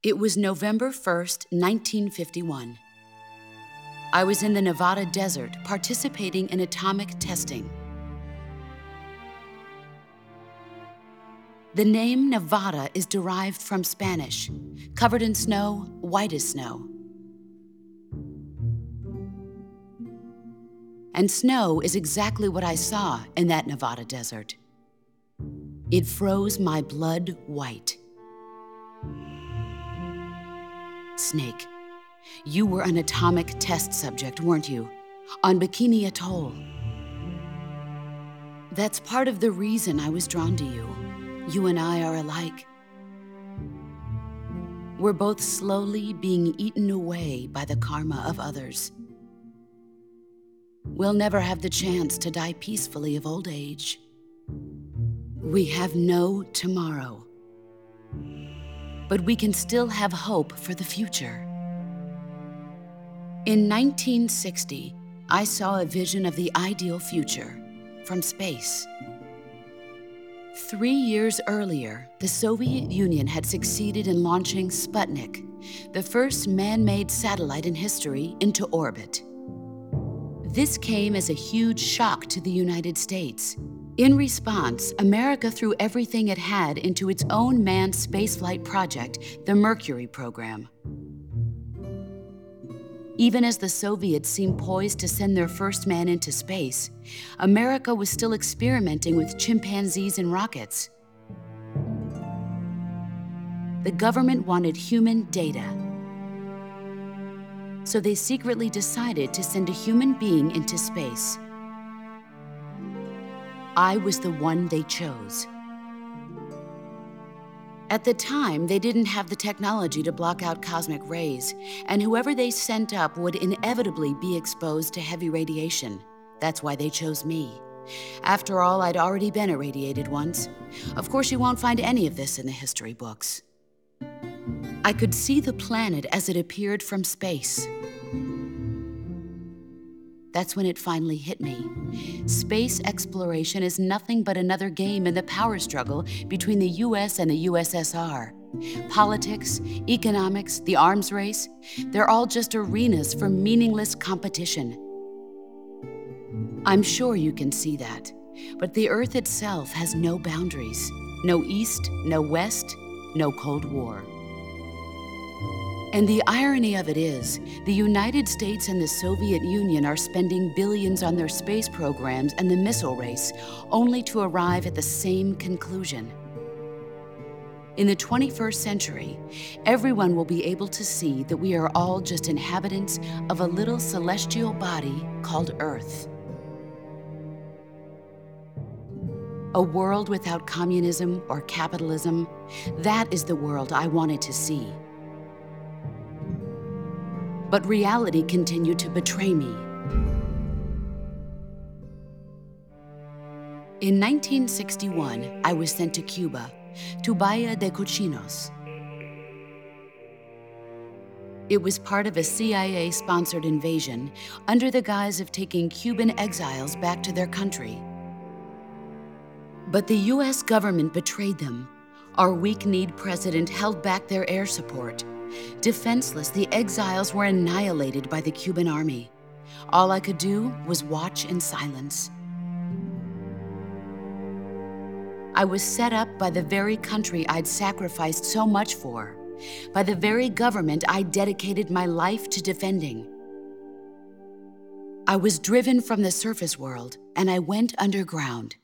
It was November 1st, 1951. I was in the Nevada desert participating in atomic testing. The name Nevada is derived from Spanish, covered in snow, white as snow. And snow is exactly what I saw in that Nevada desert. It froze my blood white. Snake, you were an atomic test subject, weren't you? On Bikini Atoll. That's part of the reason I was drawn to you. You and I are alike. We're both slowly being eaten away by the karma of others. We'll never have the chance to die peacefully of old age. We have no tomorrow. But we can still have hope for the future. In 1960, I saw a vision of the ideal future from space. 3 years earlier, the Soviet Union had succeeded in launching Sputnik, the first man-made satellite in history, into orbit. This came as a huge shock to the United States. In response, America threw everything it had into its own manned spaceflight project, the Mercury program. Even as the Soviets seemed poised to send their first man into space, America was still experimenting with chimpanzees and rockets. The government wanted human data, so they secretly decided to send a human being into space. I was the one they chose. At the time, they didn't have the technology to block out cosmic rays, and whoever they sent up would inevitably be exposed to heavy radiation. That's why they chose me. After all, I'd already been irradiated once. Of course, you won't find any of this in the history books. I could see the planet as it appeared from space. That's when it finally hit me. Space exploration is nothing but another game in the power struggle between the US and the USSR. Politics, economics, the arms race, they're all just arenas for meaningless competition. I'm sure you can see that, but the Earth itself has no boundaries. No East, no West, no Cold War. And the irony of it is, the United States and the Soviet Union are spending billions on their space programs and the missile race, only to arrive at the same conclusion. In the 21st century, everyone will be able to see that we are all just inhabitants of a little celestial body called Earth. A world without communism or capitalism, that is the world I wanted to see. But reality continued to betray me. In 1961, I was sent to Cuba, to Bahia de Cochinos. It was part of a CIA-sponsored invasion under the guise of taking Cuban exiles back to their country. But the US government betrayed them. Our weak-kneed president held back their air support. Defenseless, the exiles were annihilated by the Cuban army. All I could do was watch in silence. I was set up by the very country I'd sacrificed so much for, by the very government I dedicated my life to defending. I was driven from the surface world, and I went underground.